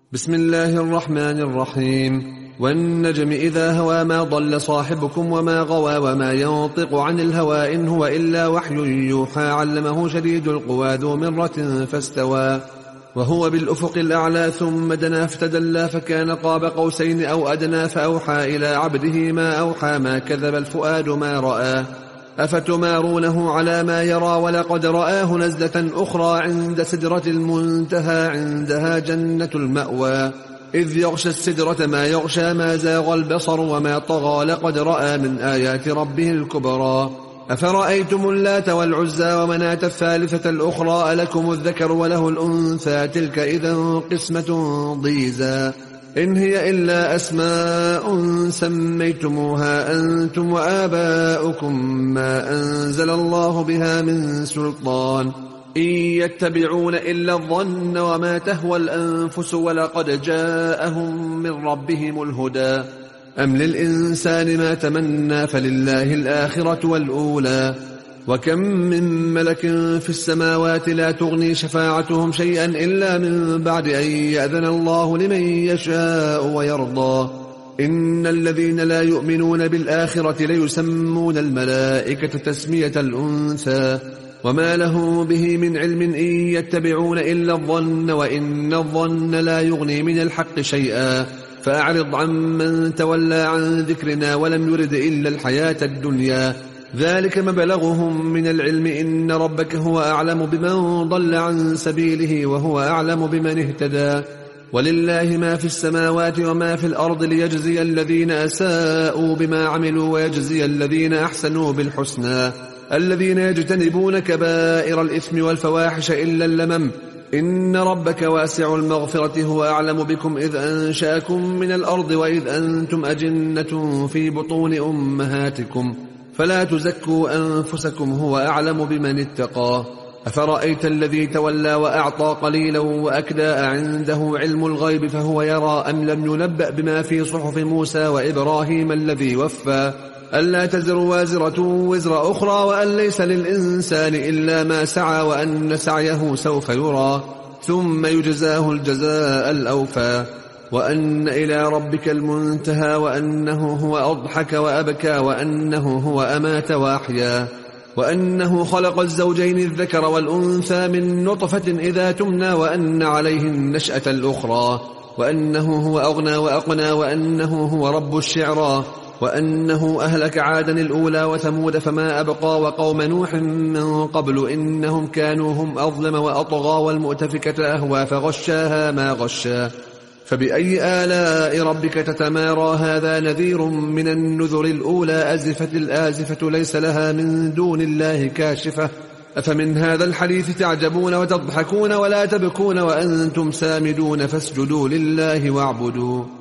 بسم الله الرحمن الرحيم. والنجم إذا هوى ما ضل صاحبكم وما غوى وما ينطق عن الهوى إن هو إلا وحي يوحى علمه شديد القوى ذو مرة فاستوى وهو بالأفق الأعلى ثم دنا فتدلى فكان قاب قوسين أو أدنى فأوحى إلى عبده ما أوحى ما كذب الفؤاد ما رأى أفتمارونه على ما يرى ولقد رآه نزلة أخرى عند سدرة المنتهى عندها جنة المأوى إذ يغشى السدرة ما يغشى ما زاغ البصر وما طغى لقد رأى من آيات ربه الكبرى أفرأيتم اللات والعزى ومناة الثالثة الأخرى ألكم الذكر وله الأنثى تلك إذا قسمة ضيزى إن هي إلا أسماء سميتموها أنتم وآباؤكم ما أنزل الله بها من سلطان إن يتبعون إلا الظن وما تهوى الأنفس ولقد جاءهم من ربهم الهدى أم للإنسان ما تمنى فلله الآخرة والأولى وكم من ملك في السماوات لا تغني شفاعتهم شيئا إلا من بعد أن يأذن الله لمن يشاء ويرضى إن الذين لا يؤمنون بالآخرة ليسمون الملائكة تسمية الأنثى وما له به من علم إن يتبعون إلا الظن وإن الظن لا يغني من الحق شيئا فأعرض عمن تولى عن ذكرنا ولم يرد إلا الحياة الدنيا ذلك مبلغهم من العلم إن ربك هو أعلم بمن ضل عن سبيله وهو أعلم بمن اهتدى ولله ما في السماوات وما في الأرض ليجزي الذين أساءوا بما عملوا ويجزي الذين أحسنوا بالحسنى الذين يجتنبون كبائر الإثم والفواحش إلا اللمم إن ربك واسع المغفرة هو أعلم بكم إذ أنشأكم من الأرض وإذ أنتم أجنة في بطون أمهاتكم فلا تزكوا أنفسكم هو أعلم بمن اتقى أفرأيت الذي تولى وأعطى قليلا وأكدى عنده علم الغيب فهو يرى أم لم ينبأ بما في صحف موسى وإبراهيم الذي وفى ألا تزر وازرة وزر أخرى وأن ليس للإنسان إلا ما سعى وأن سعيه سوف يرى ثم يجزاه الجزاء الأوفى وأن إلى ربك المنتهى وأنه هو أضحك وأبكى وأنه هو أمات وأحيا وأنه خلق الزوجين الذكر والأنثى من نطفة إذا تمنى وأن عليه النشأة الأخرى وأنه هو أغنى وأقنى وأنه هو رب الشعرى وأنه أهلك عادا الأولى وثمود فما أبقى وقوم نوح من قبل إنهم كانوا هم أظلم وأطغى والمؤتفكة أهوى فغشاها ما غشا فبأي آلاء ربك تتمارى هذا نذير من النذر الأولى أزفت الآزفة ليس لها من دون الله كاشفة أفمن هذا الحديث تعجبون وتضحكون ولا تبكون وأنتم سامدون فاسجدوا لله واعبدوا